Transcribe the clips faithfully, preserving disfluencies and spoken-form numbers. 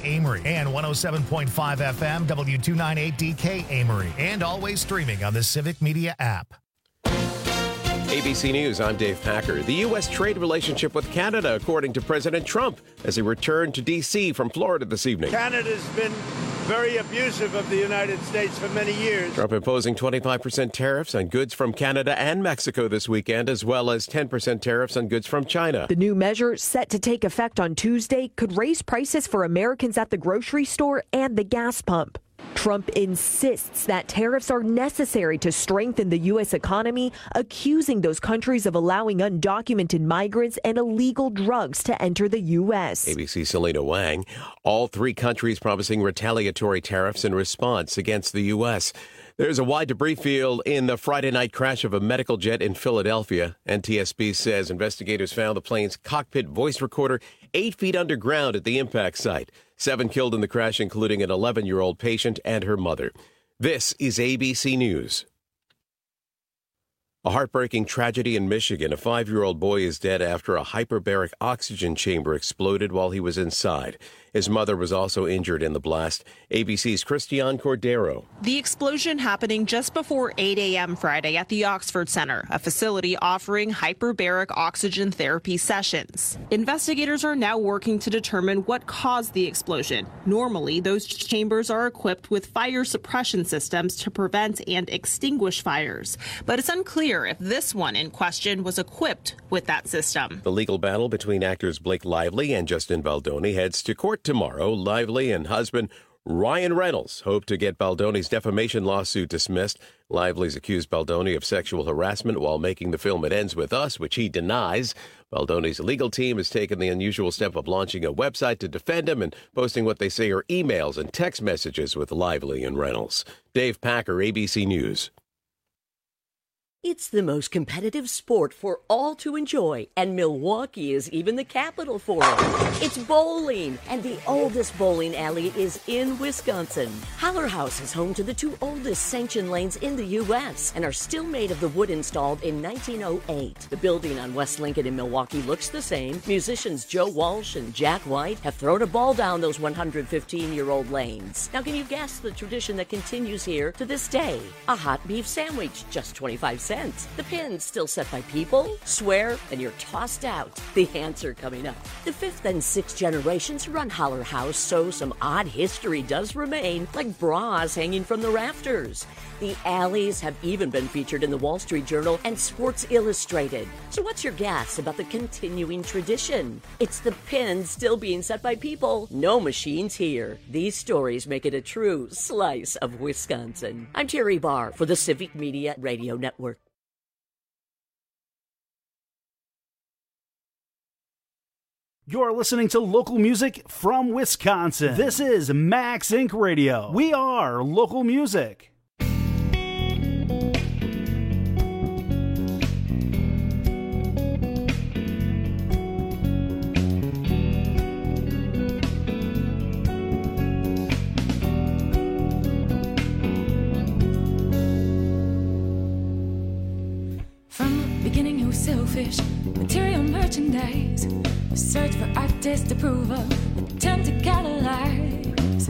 Amory, and one oh seven point five F M, W two ninety-eight D K Amory, and always streaming on the Civic Media app. A B C News, I'm Dave Packer. The U S trade relationship with Canada, according to President Trump, as he returned to D C from Florida this evening. Canada's been very abusive of the United States for many years. Trump imposing twenty-five percent tariffs on goods from Canada and Mexico this weekend, as well as ten percent tariffs on goods from China. The new measure, set to take effect on Tuesday, could raise prices for Americans at the grocery store and the gas pump. Trump insists that tariffs are necessary to strengthen the U S economy, accusing those countries of allowing undocumented migrants and illegal drugs to enter the U S. A B C's Selena Wang. All three countries promising retaliatory tariffs in response against the U S. There's a wide debris field in the Friday night crash of a medical jet in Philadelphia. N T S B says investigators found the plane's cockpit voice recorder eight feet underground at the impact site. Seven killed in the crash, including an eleven-year-old patient and her mother. This is A B C News. A heartbreaking tragedy in Michigan. A five-year-old boy is dead after a hyperbaric oxygen chamber exploded while he was inside. His mother was also injured in the blast. A B C's Christiane Cordero. The explosion happening just before eight a.m. Friday at the Oxford Center, a facility offering hyperbaric oxygen therapy sessions. Investigators are now working to determine what caused the explosion. Normally, those chambers are equipped with fire suppression systems to prevent and extinguish fires. But it's unclear if this one in question was equipped with that system. The legal battle between actors Blake Lively and Justin Baldoni heads to court tomorrow. Lively and husband Ryan Reynolds hope to get Baldoni's defamation lawsuit dismissed. Lively's accused Baldoni of sexual harassment while making the film It Ends With Us, which he denies. Baldoni's legal team has taken the unusual step of launching a website to defend him and posting what they say are emails and text messages with Lively and Reynolds. Dave Packer, A B C News. It's the most competitive sport for all to enjoy, and Milwaukee is even the capital for it. It's bowling, and the oldest bowling alley is in Wisconsin. Holler House is home to the two oldest sanctioned lanes in the U S and are still made of the wood installed in nineteen oh eight. The building on West Lincoln in Milwaukee looks the same. Musicians Joe Walsh and Jack White have thrown a ball down those one hundred fifteen-year-old lanes. Now, can you guess the tradition that continues here to this day? A hot beef sandwich, just twenty-five cents. The pin's still set by people, swear, and you're tossed out. The answer coming up. The fifth and sixth generations run Holler House, so some odd history does remain, like bras hanging from the rafters. The alleys have even been featured in the Wall Street Journal and Sports Illustrated. So what's your guess about the continuing tradition? It's the pin still being set by people. No machines here. These stories make it a true slice of Wisconsin. I'm Terry Barr for the Civic Media Radio Network. You're listening to local music from Wisconsin. This is Max Inc Radio. We are local music. From the beginning, you were selfish, material merchandise. Search for artist approval, attempt to catalyze.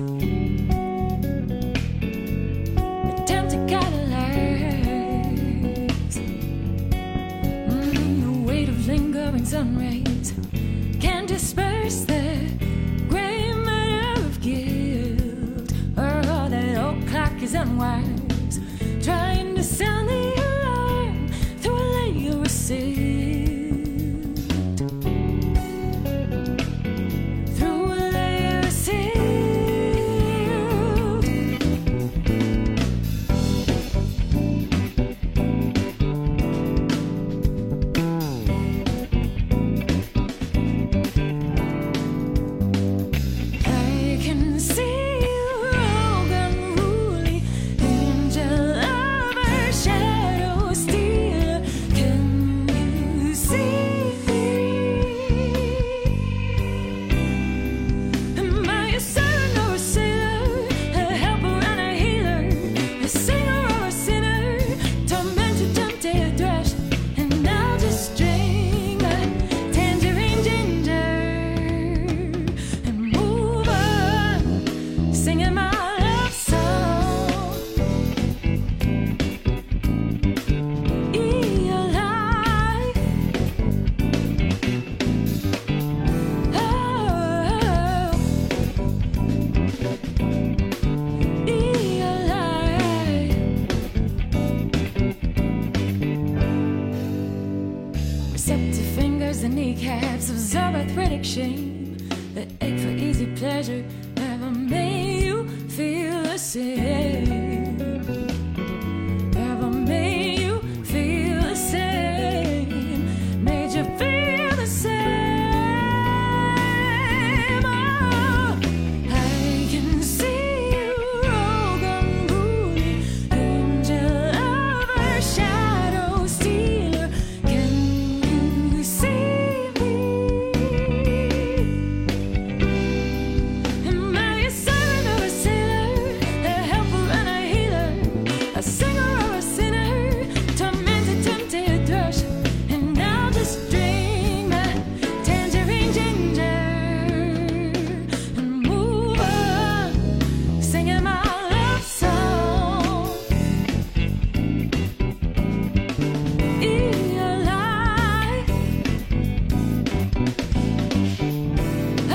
Attempt to catalyze. Mm, the weight of lingering sun rays can disperse the gray matter of guilt. Oh, that old clock is unwise, trying to sound the alarm through a layer of silt. I can see you rogue unruly in shame, the ache for easy pleasure never made you feel the same. Never made you feel the same. Made you feel the same. Oh, I can see you, rogue unruly, angel lover, shadow stealer. Can you see me? Am I a siren or a sailor, a helper and a healer, a singer or a sinner, tormented, tempted, thrush, and now just drink my tangerine ginger and move on, singing my love song. Eli, oh,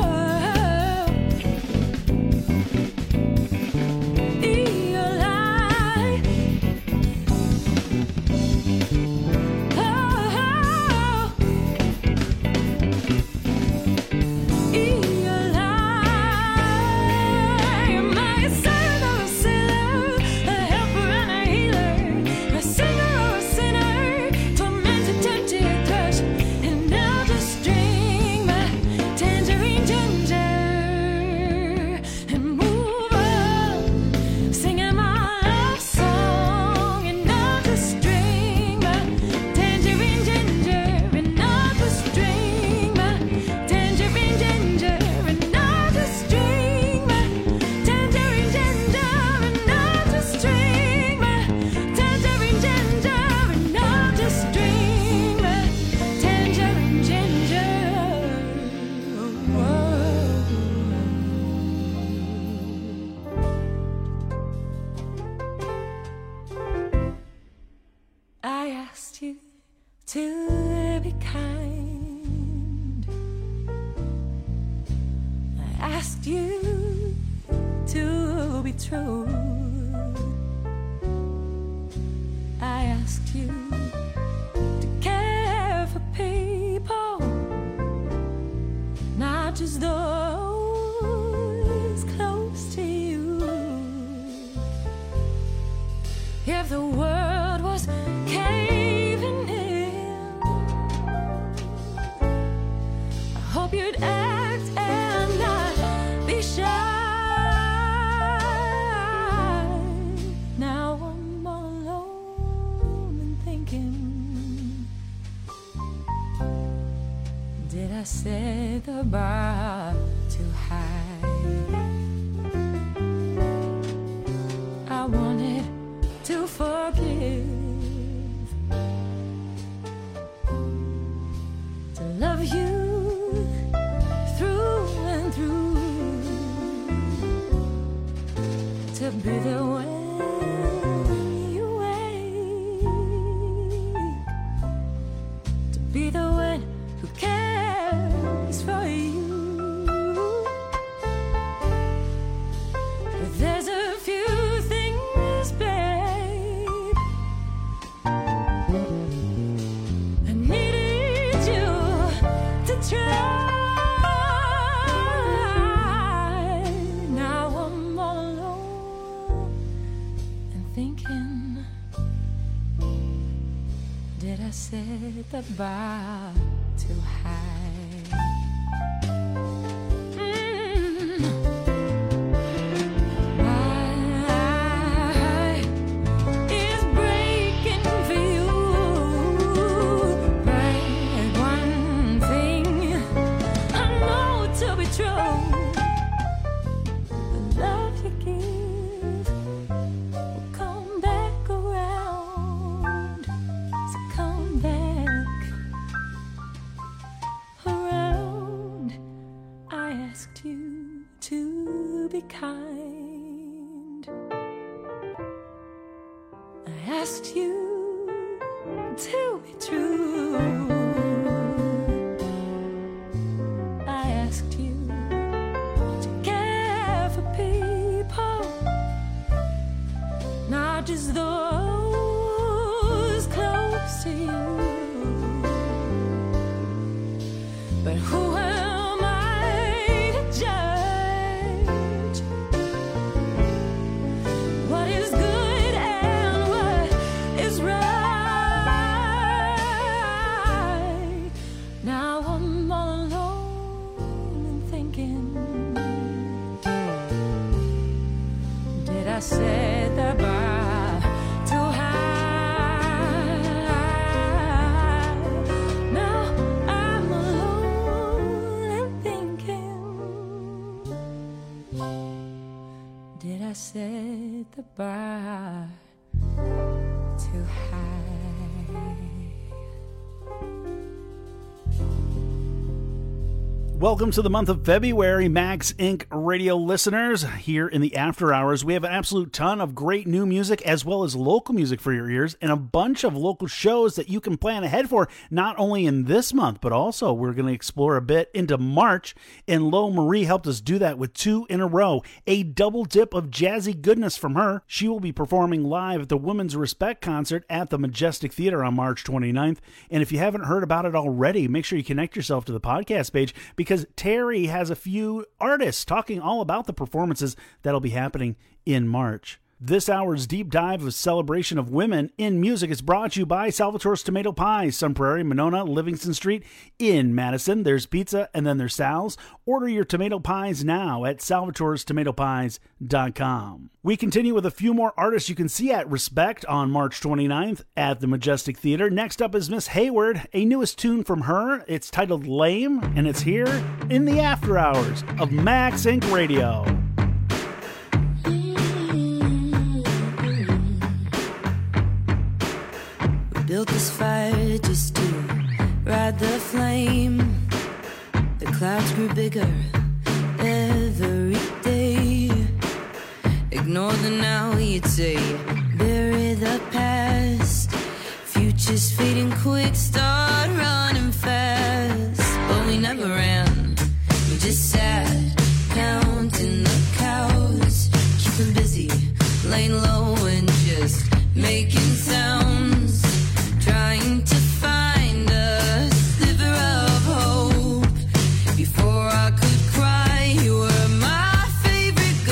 singing my love song, and I'll just drink my tangerine ginger, and I'll just drink my tangerine ginger, and I'll just drink my tangerine ginger, and I'll just drink my tangerine ginger, and I'll just drink my tangerine ginger. Whoa. I asked you to be kind. I asked you to be true. I asked you to care for people, not just those close to you. If the world was caving in, I hope you'd act and not be shy. Now I'm all alone and thinking, did I set the bar too high? I wanted to forgive, to love you through and through, to be there when you wake, to be the one who cares for you. But there's a few things, babe, I needed you to try. Now I'm all alone and thinking, did I set the bar too high? Mm. My heart is breaking for you. But one thing I know to be true, the love you give will come back around. So come back around. I asked you to be kind. I asked you to be true. I asked you to care for people, not just those close to you. But who am set the bar too high? Now I'm alone and thinking, did I set the bar too high? Welcome to the month of February, Max Incorporated radio listeners. Here in the after hours, we have an absolute ton of great new music as well as local music for your ears and a bunch of local shows that you can plan ahead for, not only in this month, but also we're going to explore a bit into March. And Lo Marie helped us do that with two in a row, a double dip of jazzy goodness from her. She will be performing live at the Women's Respect concert at the Majestic Theater on March twenty-ninth. And if you haven't heard about it already, make sure you connect yourself to the podcast page, because Terry has a few artists talking all about the performances that'll be happening in March. This hour's deep dive of celebration of women in music is brought to you by Salvatore's Tomato Pies, Sun Prairie, Monona, Livingston Street in Madison. There's pizza and then there's Sal's. Order your tomato pies now at salvatores tomato pies dot com. We continue with a few more artists you can see at Respect on March twenty-ninth at the Majestic Theater. Next up is Miss Hayward, a newest tune from her. It's titled Lame, and it's here in the after hours of Max Incorporated Radio. Built this fire just to ride the flame. The clouds grew bigger every day. Ignore the now, you'd say. Bury the past. Future's fading quick, start running fast. But we never ran, we just sat, counting the cows. Keeping busy, laying low and just making sounds. Trying to find a sliver of hope. Before I could cry, you were my favorite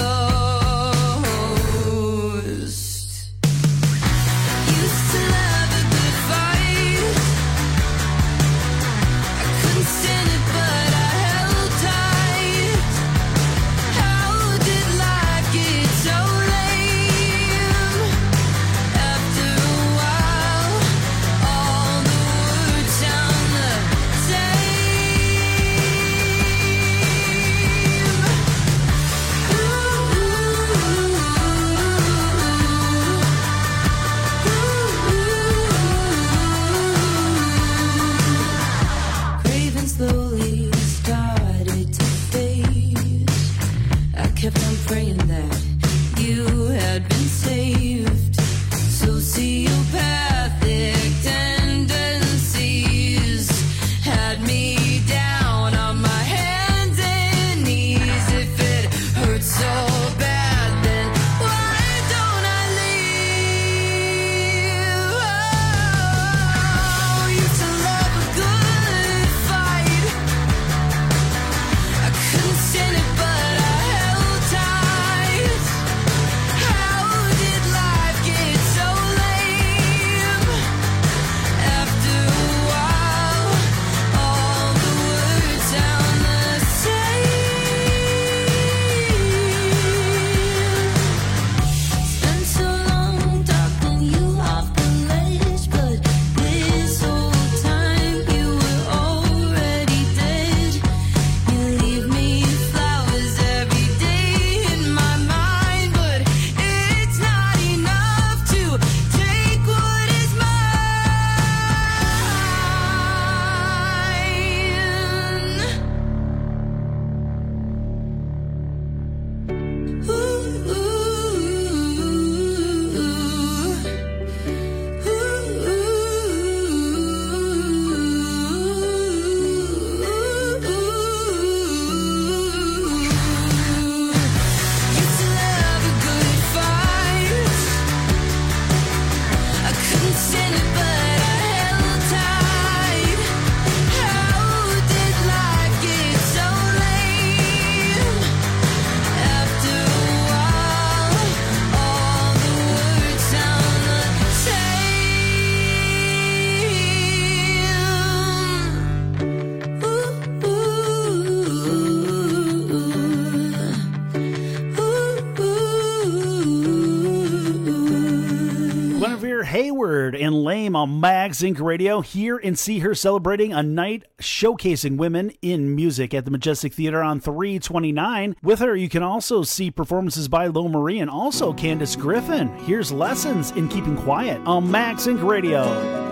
ghost. Used to love a good fight. I couldn't stand it, but I held tight. How did life get so lame? After a while, all the words sound the same. Craving slowly started to fade. I kept on praying that you had been saved. Sociopathic tendencies had me down on my hands and knees. If it hurts so bad, then why don't I leave? Oh, used to love a good fight. I couldn't stand it, but I held tight. How did life get so lame? Hayward and Lame on Max Inc Radio. Hear and see her celebrating a night showcasing women in music at the Majestic Theater on three twenty-nine. With her, you can also see performances by Lo Marie and also Candace Griffin. Here's Lessons in Keeping Quiet on Max Inc Radio.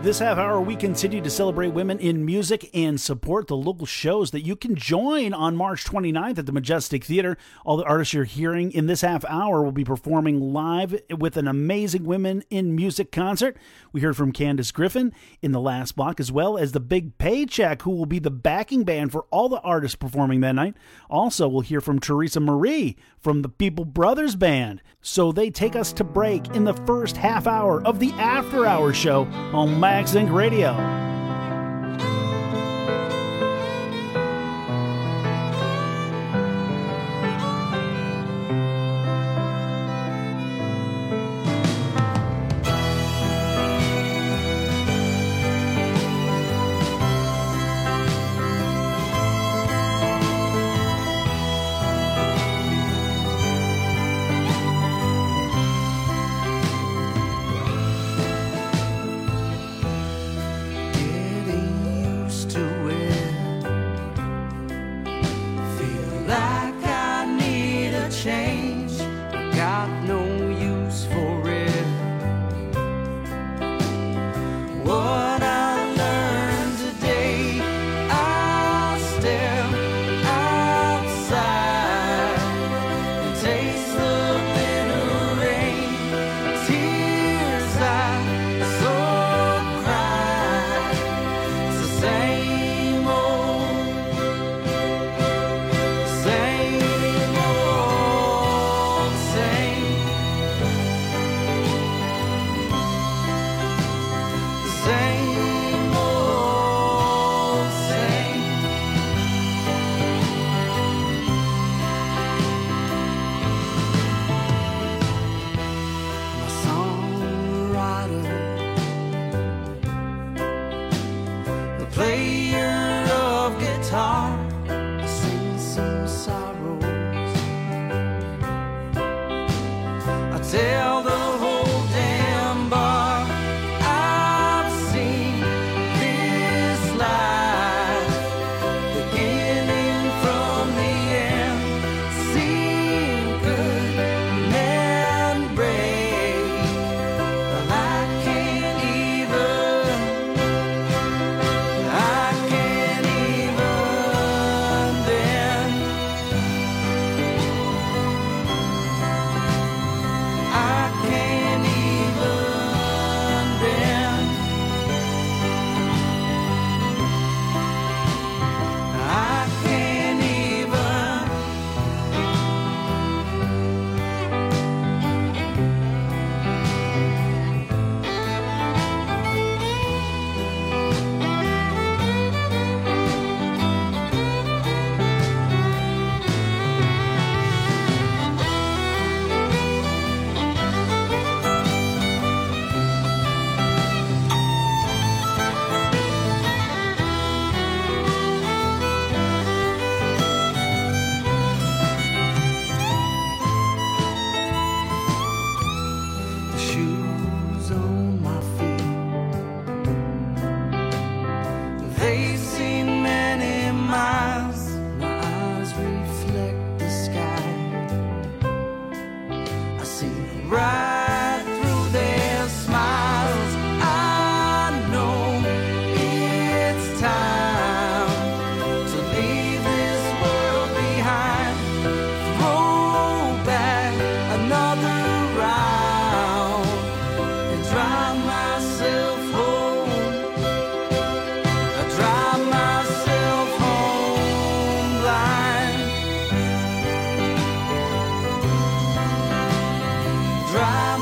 This half hour, we continue to celebrate women in music and support the local shows that you can join on March twenty-ninth at the Majestic Theater. All the artists you're hearing in this half hour will be performing live with an amazing Women in Music concert. We heard from Candace Griffin in the last block, as well as the Big Paycheck, who will be the backing band for all the artists performing that night. Also, we'll hear from Teresa Marie from the People Brothers Band. So they take us to break in the first half hour of the After Hours show on Max Inc Radio. Drive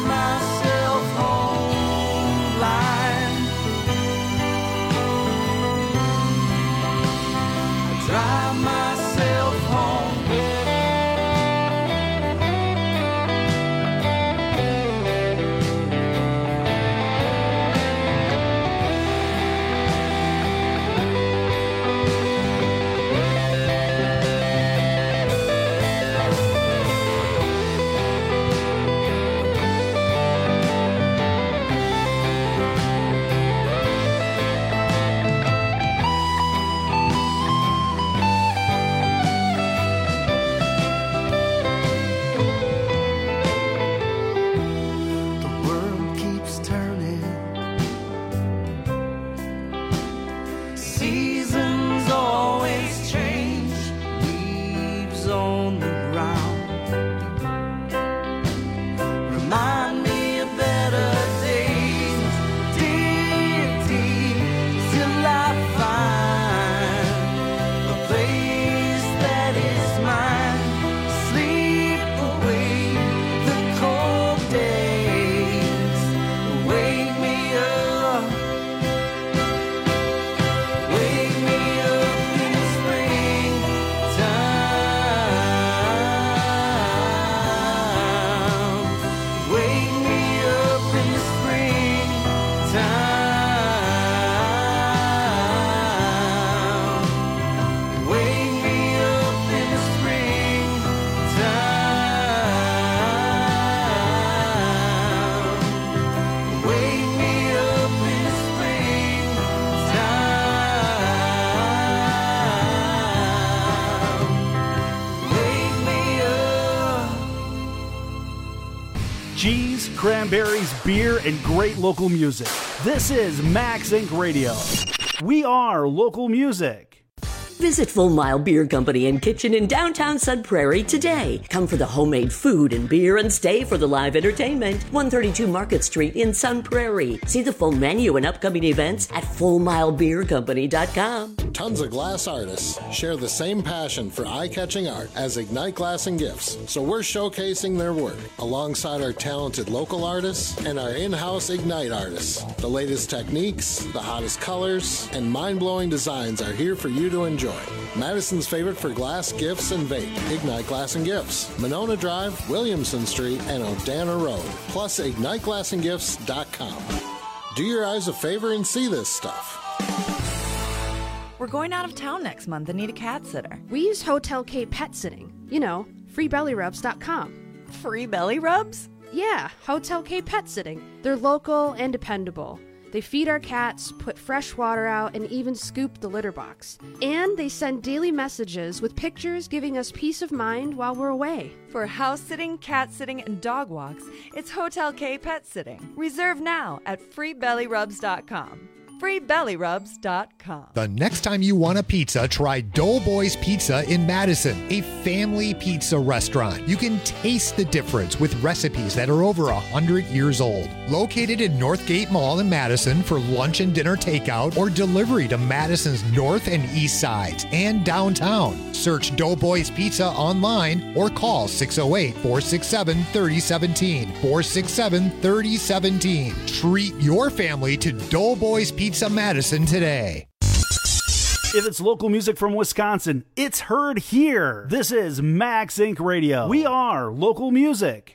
cheese, cranberries, beer, and great local music. This is Max Incorporated. Radio. We are local music. Visit Full Mile Beer Company and Kitchen in downtown Sun Prairie today. Come for the homemade food and beer and stay for the live entertainment. one thirty-two Market Street in Sun Prairie. See the full menu and upcoming events at full mile beer company dot com. Tons of glass artists share the same passion for eye-catching art as Ignite Glass and Gifts, so we're showcasing their work alongside our talented local artists and our in-house Ignite artists. The latest techniques, the hottest colors, and mind-blowing designs are here for you to enjoy. Madison's favorite for glass, gifts, and vape. Ignite Glass and Gifts. Monona Drive, Williamson Street, and O'Dana Road. Plus ignite glass and gifts dot com. Do your eyes a favor and see this stuff. We're going out of town next month and need a cat sitter. We use Hotel K Pet Sitting. You know, free belly rubs dot com. Free belly rubs? Yeah, Hotel K Pet Sitting. They're local and dependable. They feed our cats, put fresh water out, and even scoop the litter box. And they send daily messages with pictures giving us peace of mind while we're away. For house sitting, cat sitting, and dog walks, it's Hotel K Pet Sitting. Reserve now at free belly rubs dot com. free belly rubs dot com. The next time you want a pizza, try Doughboys Pizza in Madison, a family pizza restaurant. You can taste the difference with recipes that are over one hundred years old. Located in Northgate Mall in Madison for lunch and dinner takeout or delivery to Madison's north and east sides and downtown. Search Doughboys Pizza online or call six oh eight, four six seven, three oh one seven, four six seven, three oh one seven. Treat your family to Doughboys Pizza Madison today. If it's local music from Wisconsin, it's heard here. This is Max Incorporated. Radio. We are local music.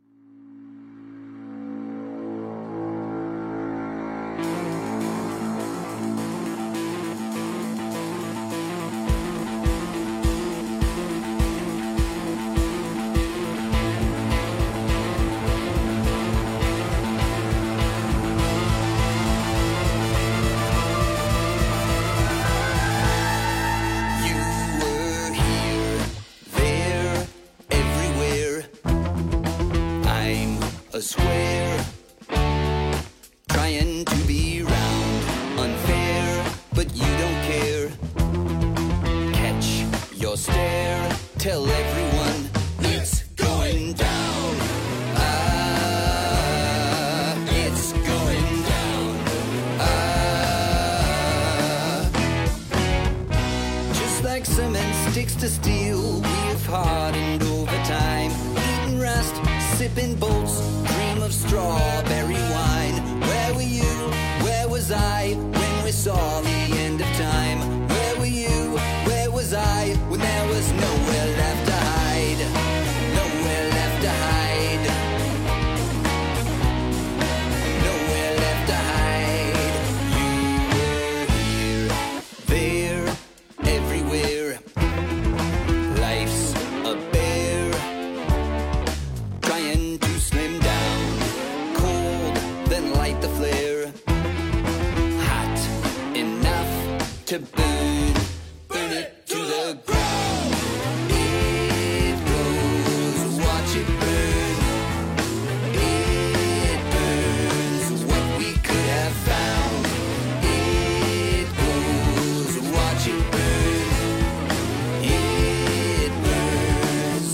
A square, trying to be round, unfair, but you don't care. Catch your stare, tell everyone it's going down. Ah, it's going down. Ah, just like cement sticks to steel, we've hardened over time. Eating rust, sipping bolts, dream of strawberry wine. Where were you? Where was I when we saw the end of time? Where were you? Where was I when there was nowhere left to hide? Nowhere left to hide. Nowhere left to hide. You were here, there, everywhere. Life's a bear, trying to slim down. Cold, then light the flare. Hot enough to burn, burn it to the ground. It goes, watch it burn. It burns what we could have found. It goes, watch it burn. It burns.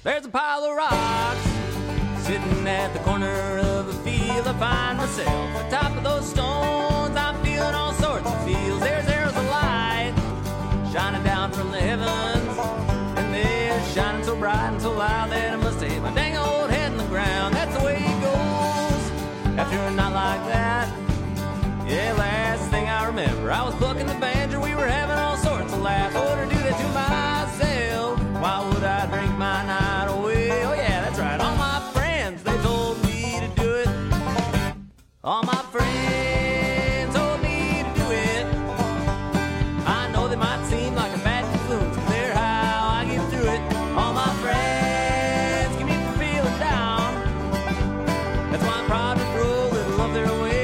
There's a pile of rocks sitting at the corner of a field. I find myself atop of those stones. I'm feeling all sorts of feels. There's arrows of light shining down from the heavens, and they're shining so bright and so loud that I must hit my dang old head in the ground. That's the way it goes after a night like that. Yeah, last thing I remember, I was bucking the banjo. We were having all sorts of laughs. I wouldn't do that to myself. Why would I drink my night away? Oh yeah, that's right. All my friends, they told me to do it. All my friends told me to do it. I know they might seem like a bad influence, but they're how I get through it. All my friends keep me from feeling down. That's why I'm proud to throw a little of their way.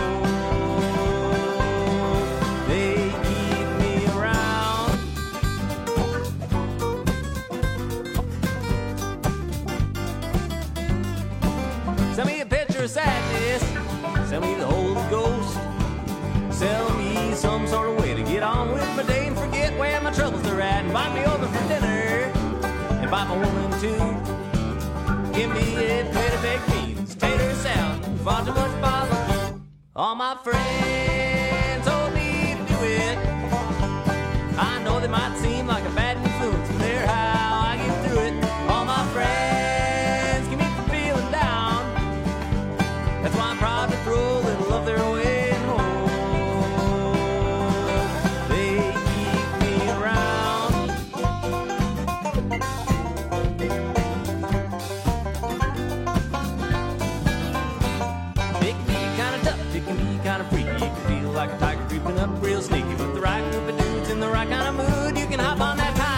Send me a picture of sadness, send me the Holy Ghost. Sell me some sort of way to get on with my day and forget where my troubles are at. Invite me over for dinner, invite my woman too. Give me a plate of baked beans, tater salad, far too much barbecue. All my friends told me to do it. I know they might seem like a bad influence, but they're how I get through it. All my friends keep me from feeling down. That's why I'm proud to throw a little of their way home. They keep me around. It can be kind of tough, it can be kind of freaky. It can feel like a tiger creeping up real sneaky. But the right group of dudes in the right kind of mood, you can hop on that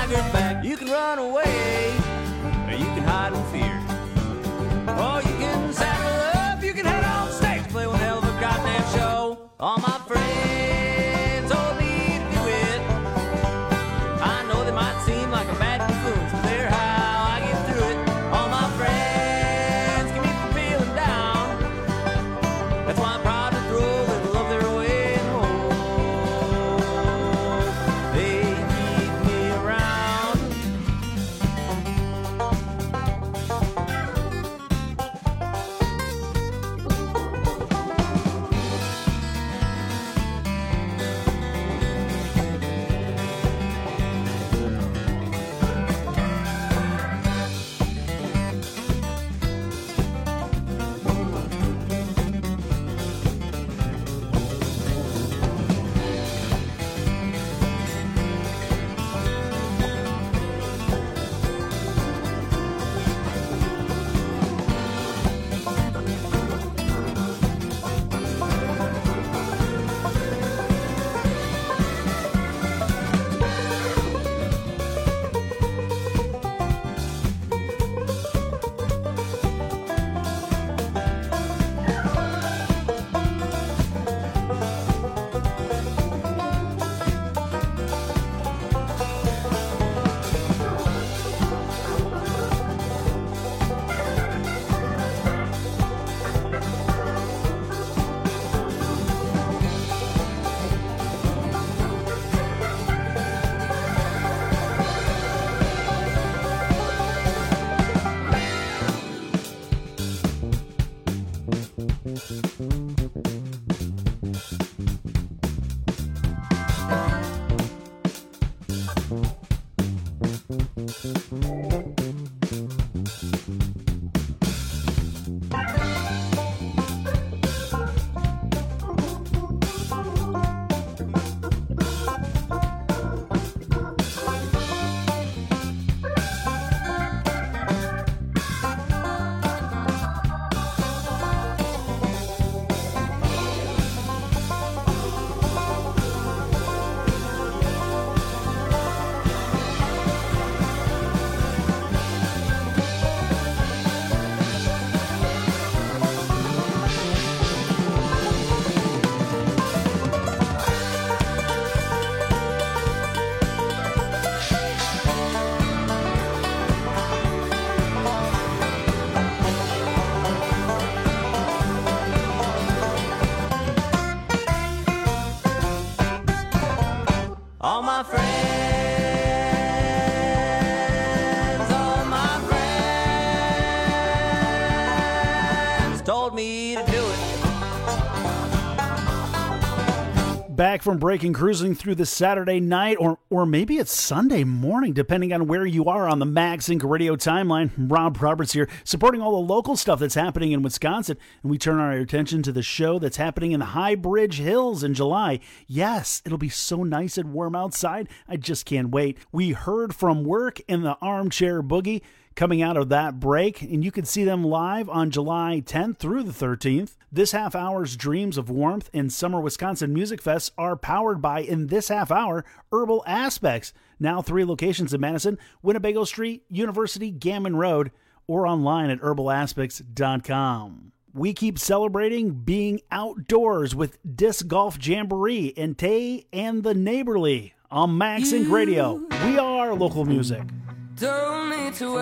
back from break and cruising through the Saturday night, or or maybe it's Sunday morning, depending on where you are on the MagSync Radio timeline. Rob Roberts here, supporting all the local stuff that's happening in Wisconsin, and we turn our attention to the show that's happening in the High Bridge Hills in July. Yes, it'll be so nice and warm outside. I just can't wait. We heard from Work in the Armchair Boogie coming out of that break, and you can see them live on July tenth through the thirteenth. This half hour's Dreams of Warmth and Summer Wisconsin Music Fest are powered by, in this half hour, Herbal Aspects. Now three locations in Madison: Winnebago Street, University, Gammon Road, or online at herbal aspects dot com. We keep celebrating being outdoors with Disc Golf Jamboree and Tay and the Neighborly on MagSync Radio. We are local music. Don't need to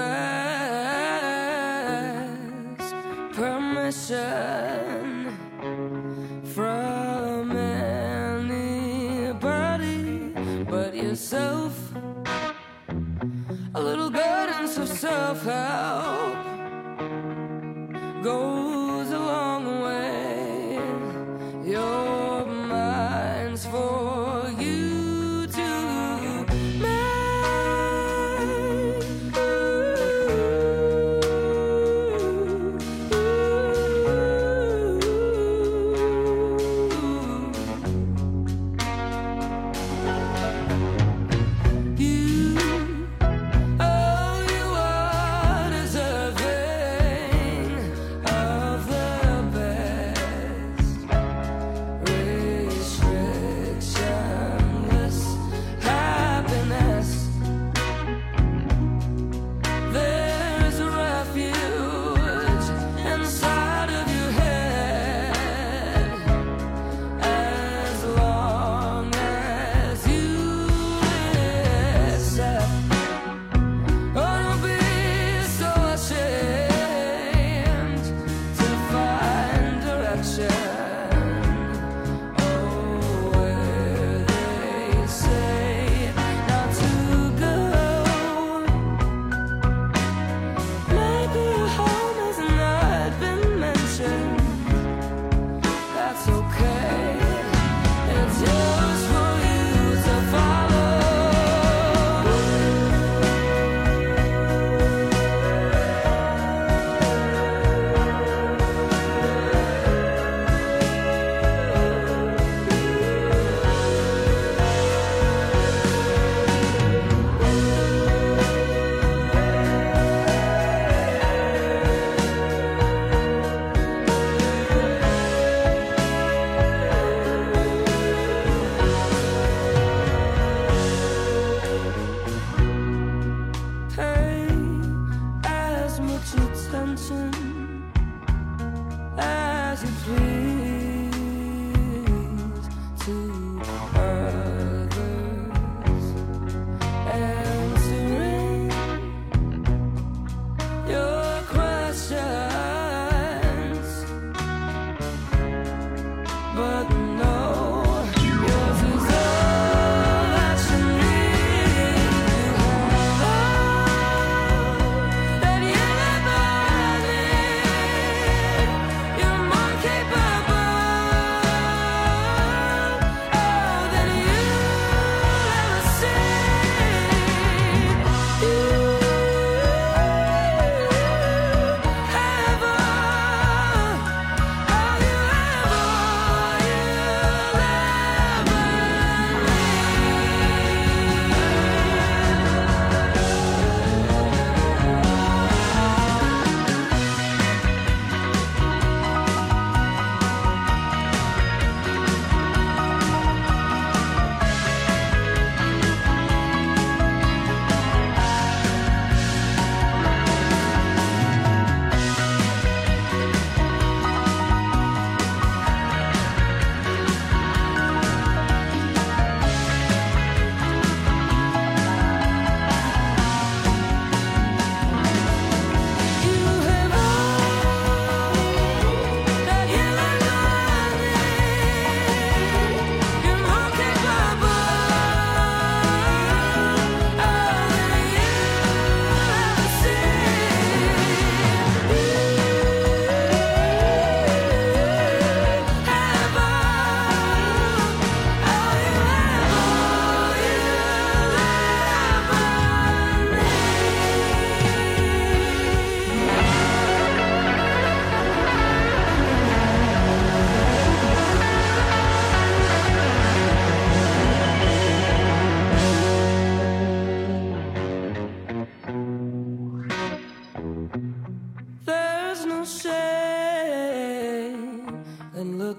ask permission from anybody but yourself. A little guidance of self-help goes a long way. Your mind's for you to make. You, oh, you are deserving.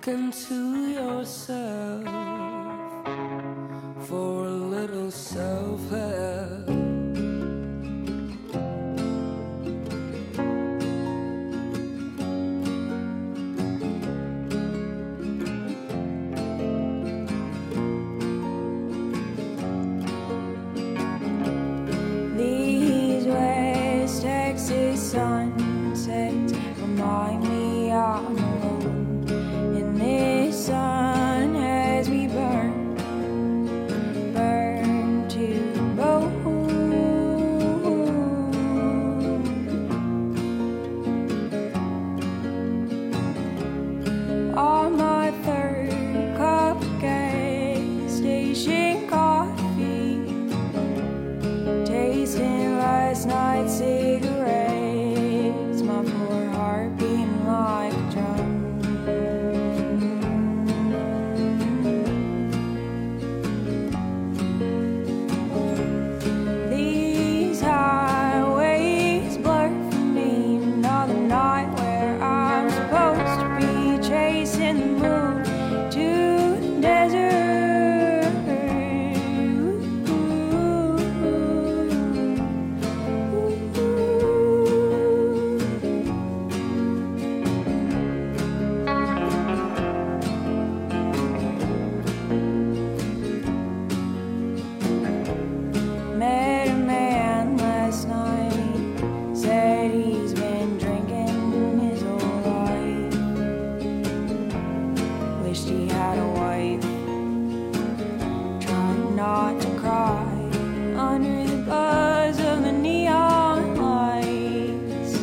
Look into yourself for a little self-help. These West Texas sunsets remind me I'm alone in this sun as we burn, burn to bone. On my third cup of gas station coffee, tasting last night's cigarettes, my poor heart beating like a drum. These highways blur for me, another night where I'm supposed to be chasing the moon to the desert. Met a man last night, said he's been drinking his whole life. Wished he had a wife, trying not to cry under the buzz of the neon lights.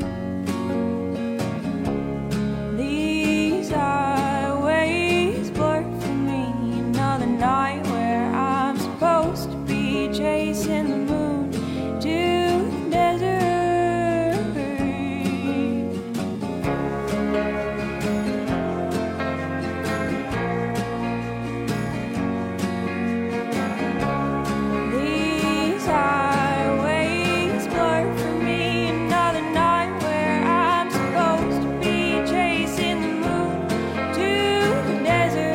These highways blur for me, another night where I'm supposed to be chasing the moon to the desert. These highways blur for me, another night where I'm supposed to be chasing the moon to the desert.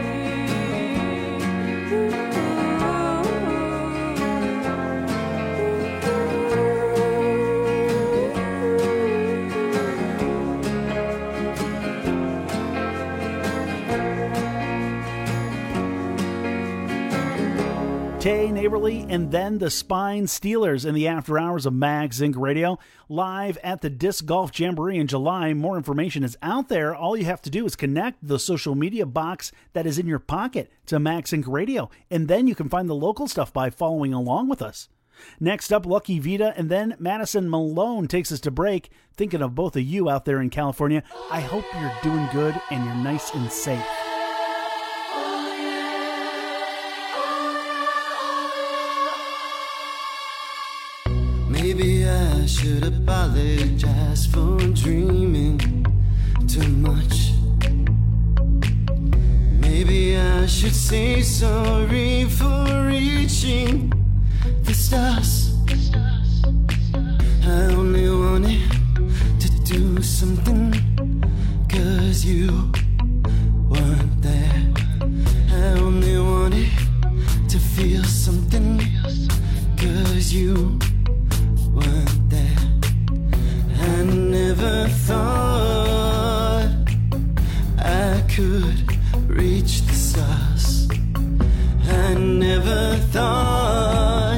Tay Neighborly, and then the Spine Steelers in the after hours of Mag Zinc Radio, live at the Disc Golf Jamboree in July. More information is out there. All you have to do is connect the social media box that is in your pocket to Mag Zinc Radio, and then you can find the local stuff by following along with us. Next up, Lucky Vita, and then Madison Malone takes us to break. Thinking of both of you out there in California, I hope you're doing good and you're nice and safe. Maybe I should apologize for dreaming too much. Maybe I should say sorry for reaching the stars. I only wanted to do something 'cause you weren't there. I only wanted to feel something 'cause you weren't there. I never thought I could reach the stars. I never thought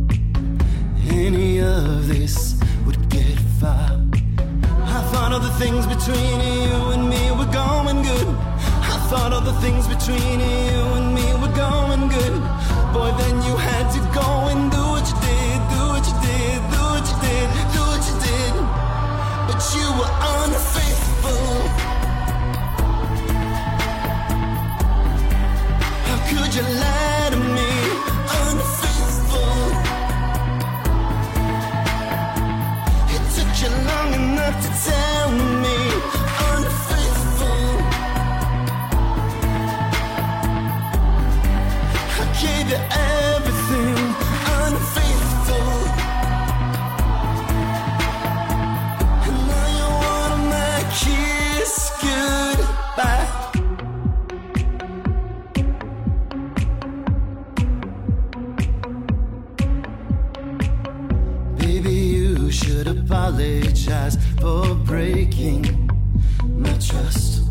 any of this would get far. I thought all the things between you and me were going good. I thought all the things between you and me were going good. Boy, then you had to go and do what you did, do what you did, do what you did, do what you did. But you were unfaithful. How could you lie to me? Unfaithful. It took you long enough to tell me. Unfaithful. I gave you everything. apologize for breaking my trust.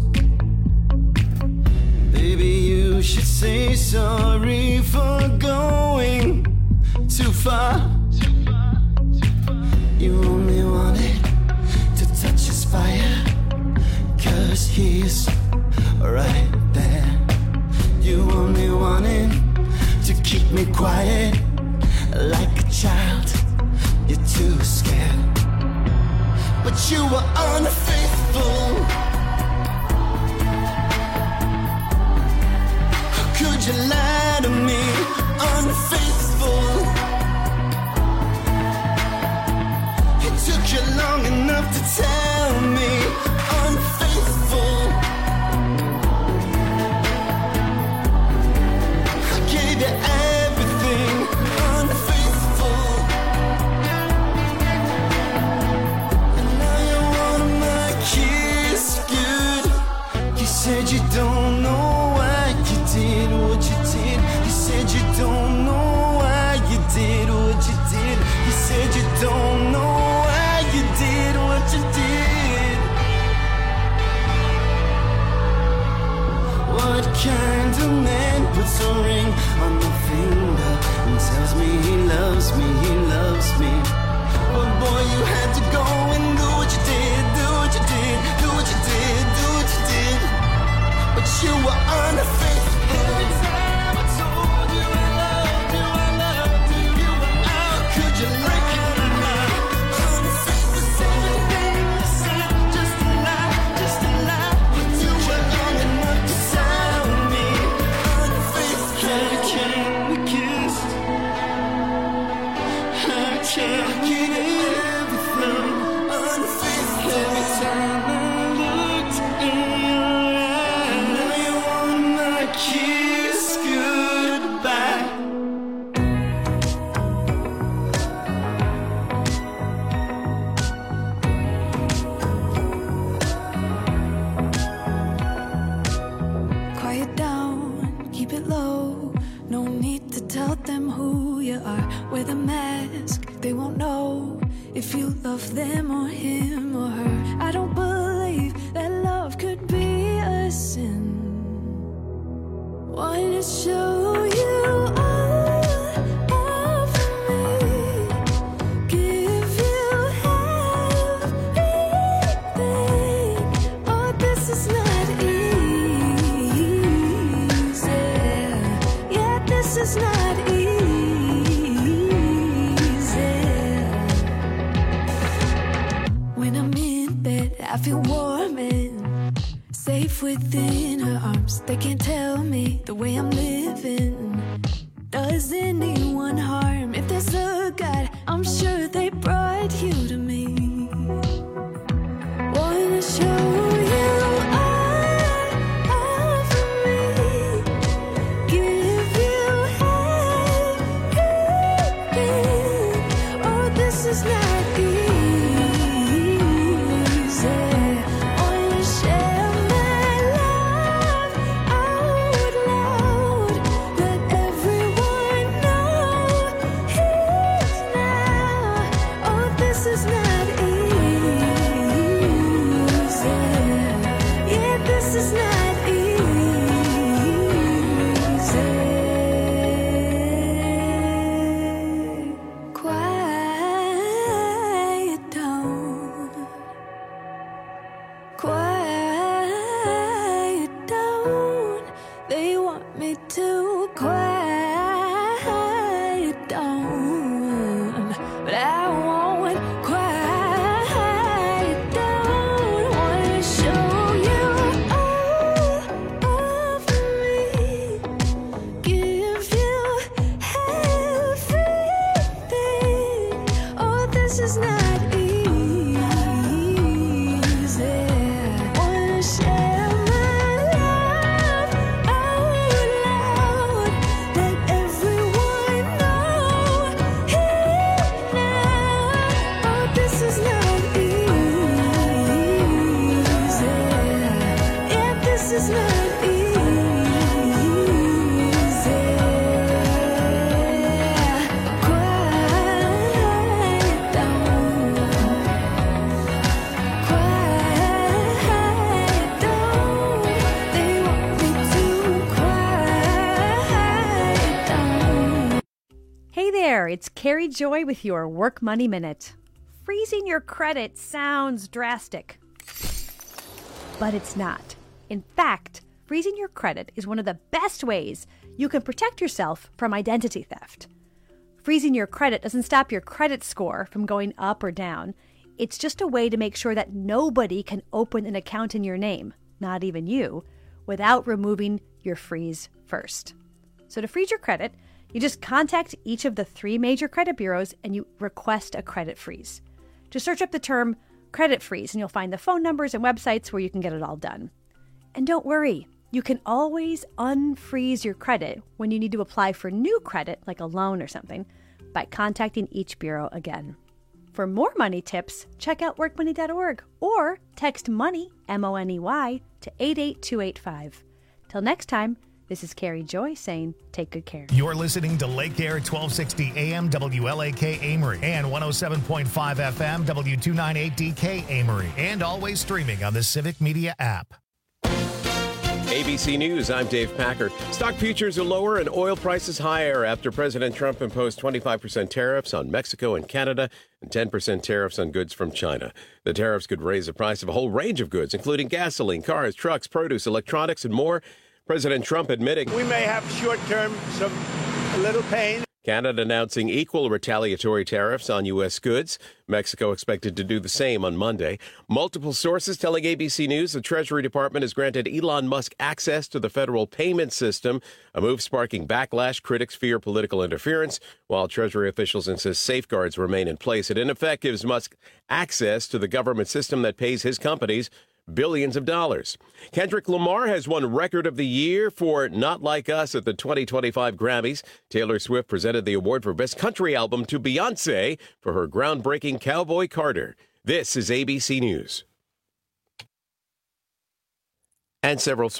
Baby, you should say sorry for going too far. You only wanted to touch his fire, 'cause he's right there. You only wanted to keep me quiet like a child. You're too scared, but you were unfaithful. How could you lie to me? Unfaithful. It took you long enough to tell me unfaithful. I gave you everything. Unfaithful. And now you want my kiss good. You said you don't know why you did what you did. You said you don't know why you did what you did. You said you don't know why you did what you did. What kind of man puts a ring on the finger and tells me he loves me, he loves me? But boy, you had to go and do what you did, do what you did, do what you did, do what you did. But you were unfaithful. Every time I told you I loved you, I loved you, you were out. Could you break it or not? Unfaithful. Everything you said, just a lie, just a lie. But you were long enough to tell me unfaithful. Can we kiss? I can't get everything. Unfaithful. Every time I looked in your eyes, now you want my kiss goodbye. Quiet down, keep it low. No need to tell them who you are. Wear the mask, they won't know if you love them or him or her. I don't believe that love could be a sin. Wanna show you all of me, give you everything. Oh, this is not easy. Yeah, this is not easy. When I'm in bed, I feel warm and safe within her arms. They can't tell me the way I'm living does anyone harm. If there's a God, I'm sure they brought you to me. Wanna show you all of me, give you everything. Oh, this is not easy. Wanna share my love out loud. Let everyone know he's now. Oh, this is not easy. Yeah, this is not easy. Quiet Carrie Joy with your Work Money Minute. Freezing your credit sounds drastic, but it's not. In fact, freezing your credit is one of the best ways you can protect yourself from identity theft. Freezing your credit doesn't stop your credit score from going up or down. It's just a way to make sure that nobody can open an account in your name, not even you, without removing your freeze first. So to freeze your credit, you just contact each of the three major credit bureaus and you request a credit freeze. Just search up the term credit freeze and you'll find the phone numbers and websites where you can get it all done. And don't worry, you can always unfreeze your credit when you need to apply for new credit, like a loan or something, by contacting each bureau again. For more money tips, check out work money dot org or text MONEY, M O N E Y, to eight eight two eight five. Till next time, this is Carrie Joy saying take good care. You're listening to Lake Air twelve sixty A M W L A K Amory and one oh seven point five F M W two ninety-eight D K Amory, and always streaming on the Civic Media app. A B C News, I'm Dave Packer. Stock futures are lower and oil prices higher after President Trump imposed twenty-five percent tariffs on Mexico and Canada and ten percent tariffs on goods from China. The tariffs could raise the price of a whole range of goods, including gasoline, cars, trucks, produce, electronics, and more. President Trump admitting We may have short-term some a little pain. Canada announcing equal retaliatory tariffs on U S goods. Mexico expected to do the same on Monday. Multiple sources telling A B C News the Treasury Department has granted Elon Musk access to the federal payment system, a move sparking backlash. Critics fear political interference, while Treasury officials insist safeguards remain in place. It, in effect, gives Musk access to the government system that pays his companies billions of dollars. Kendrick Lamar has won Record of the Year for Not Like Us at the twenty twenty-five Grammys. Taylor Swift presented the award for Best Country Album to Beyoncé for her groundbreaking Cowboy Carter. This is A B C News. And several